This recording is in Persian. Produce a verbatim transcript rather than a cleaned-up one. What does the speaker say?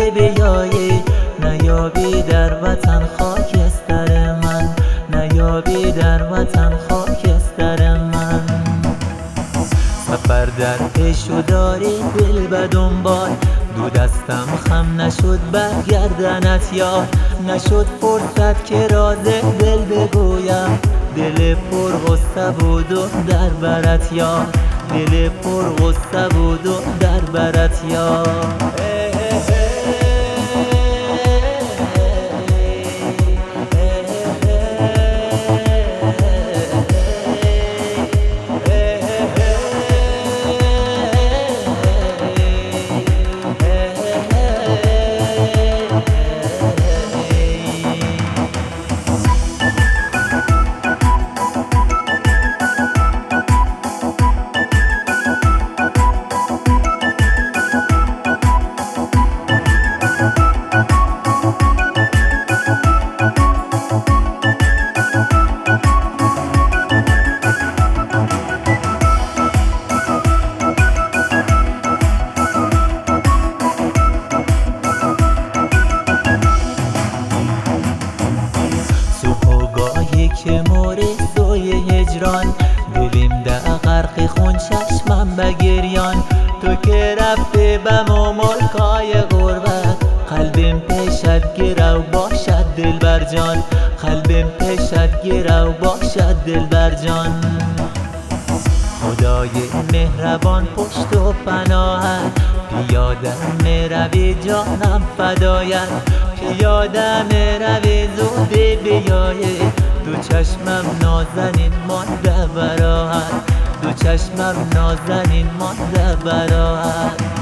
بیایی، نیابی در وطن خاکستر من، نیابی در وطن خاکستر من. سفر در پیش و داری دل به دنبال، دو دستم خم نشد برگردنت یار، نشد فرصت که راز دل بگویم، دل پر غصه بود و در برت یار، دل پر غصه بود و در برت یار. که مورزوی هجران، دلیم در غرق خون چشمم بگریان، تو که رفته به ملکای غربت، قلبم پیشت گرو باشد دل بر جان، قلبم پیشت گرو باشد دل بر جان. خدای مهربان پشت و پناهت، پیاده میروی جانم فدایت، پیاده میروی زود بیایی، دو چشمم نازنین مانده برات، دو چشمم نازنین مانده برات.